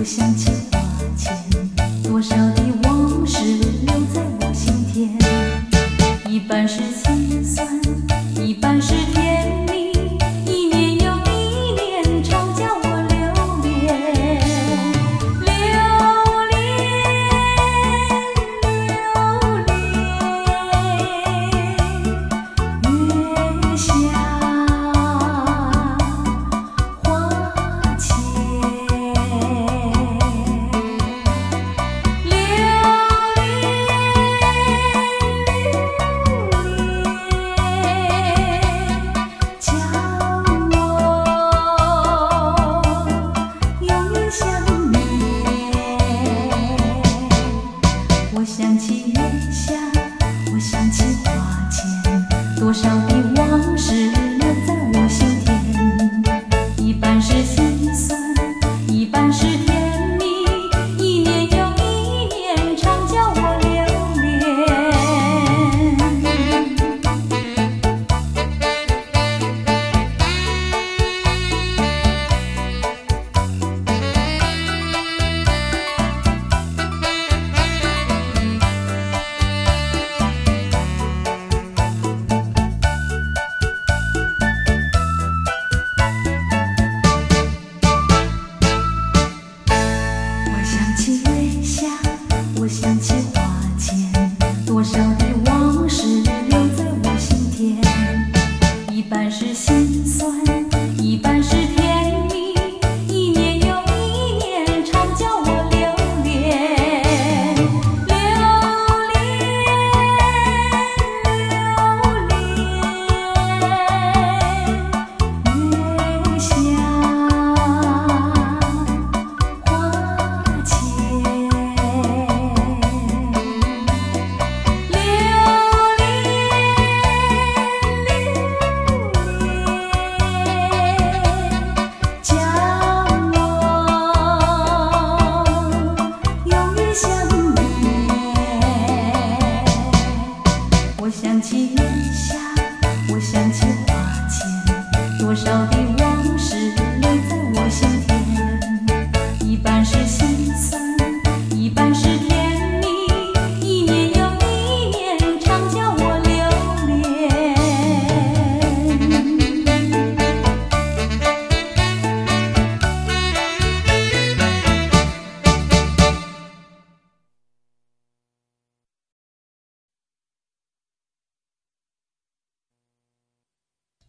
想起花前，多少的往事留在我心田，一半是心酸，一半是甜蜜，一年又一年，常叫我留恋，留恋，留恋，月下花前。我想起月下，我想起花前，多少的往事留在我心田，一半是心酸，一半是甜蜜，一年又一年，常叫我留恋。我想起花前，多少的往事留在我心田，一半是心酸，一半是甜蜜，一年又一年，常叫我留恋，留恋，留恋，月下花前。我想起月下，我想起花前，多少的